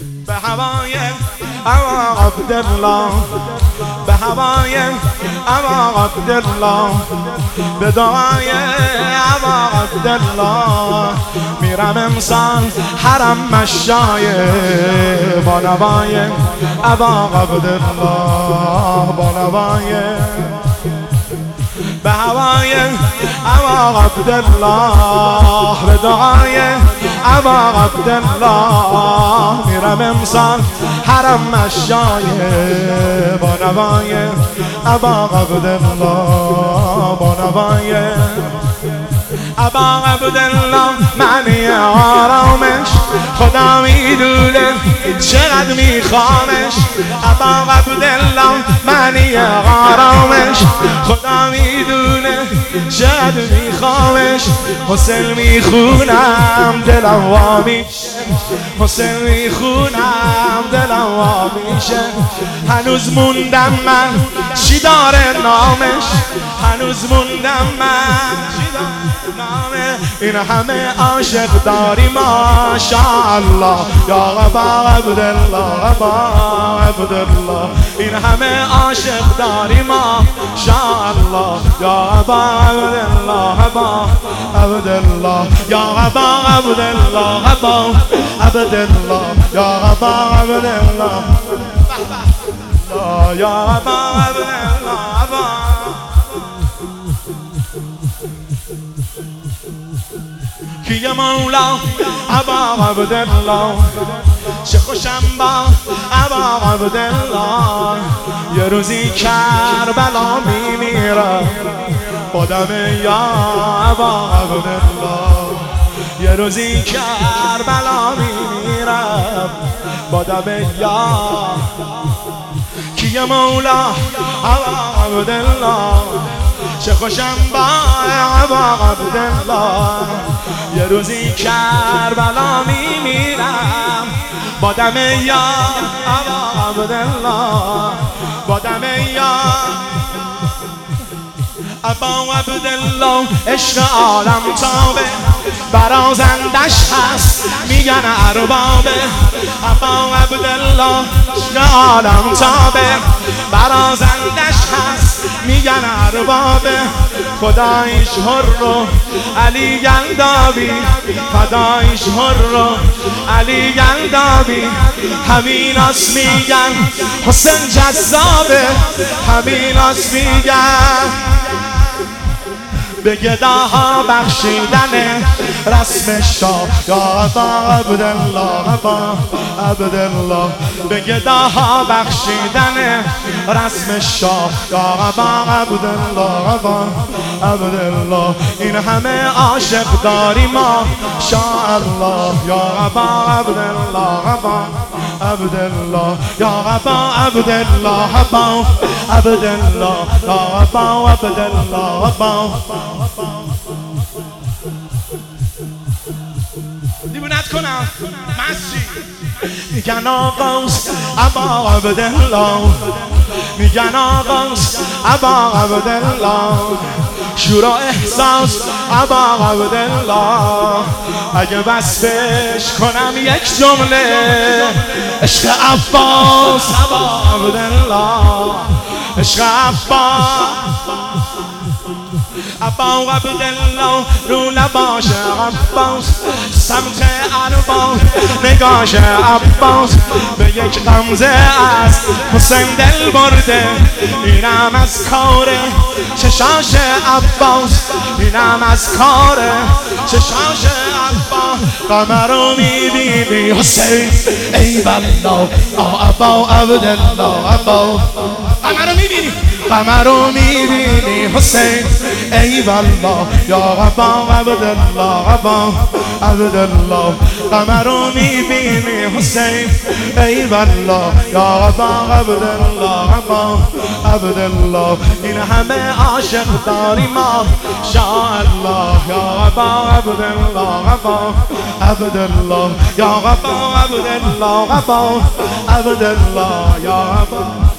به هوای ابا عبدالله، به هوای ابا عبدالله، به دعای ابا عبدالله میرم امسال حرم مشای با نوای ابا عبدالله، با نوای به هوای ابا عبدالله، به دعای ابا عبدالله میرم امسال حرم مشای با نوای ابا عبدالله، با نوای ابا عبدالله معنی آرامش خدا میدونه چقدر میخوامش. ابا عبدالله معنی آرامش خدا میدونه چقدر میخوامش. حسین میخونم دلم وا میشه، حسین میخونم دلم وا میشه. هنوز موندم من چی داره نامش، هنوز موندم من چی داره نامه. این همه عاشق داری ماشاءالله یا ابا عبدالله، ابا عبدالله. این همه عاشق داری ماشاءالله یا ابا عبدالله، ابا عبدالله، یا ابا عبدالله، ابا عبدالله، یا ابا عبدالله، یا ابا عبدالله، ابا کیه مولا ابا عبدالله. چه خوشم با ابا عبدالله، یه روزی کربلا میمیرم با دم یا ابا عبدالله، یه روزی کربلا میمیرم با دم یا کیه مولا ابا عبدالله. چه خوشم با ابا عبدالله، یه روزی کربلا میمیرم با دم یا ابا عبدالله، با دم یا ابا عبدالله. عشق عالم تابه برازندش هست میگن اربابه. ابا عبدالله عشق عالم تابه برازندش هست میگن اربابه. خدایش هر رو علی گلدابی، خدایش هر رو علی گلدابی. همین اس میگن حسین جذابه، همین اس میگن به گداها بخشیدن رسم شاه یا ابا عبدالله، ابا عبدالله. به گداها بخشیدن رسم شاه یا ابا عبدالله، ابا عبدالله. این همه عاشق داری ما شاءالله یا ابا عبدالله، ابا عبدالله، یا ابا عبدالله، ابا عبدالله، یا ابا عبدالله، ابا دیوونت کنم مسجد. میگن آقاست ابا عبدالله، میگن آقاست ابا عبدالله. شورا احساس ابا عبدالله. اگه وصفش کنم یک جمله، عشق عباس ابا عبدالله، عشق عباس ابا عبدالله. رو لباش عباس سمت عرباس، نگاش عباس به یک غمزه از حسین دل برده. اینم از کار چشاش عباس، اینم از کار چشاش عباس. قمر رو میبینی حسین ای والله ابا عبدالله، ابا قمر رو میبینی، قمر رو میبینی حسین ای والله یا ابا عبدالله، ابا عبدالله. قمر رو میبینی حسین ای والله یا ابا عبدالله، ابا عبدالله. این همه عاشق داری ما شاءالله یا ابا عبدالله، ابا عبدالله، یا ابا عبدالله، ابا عبدالله، یا ابا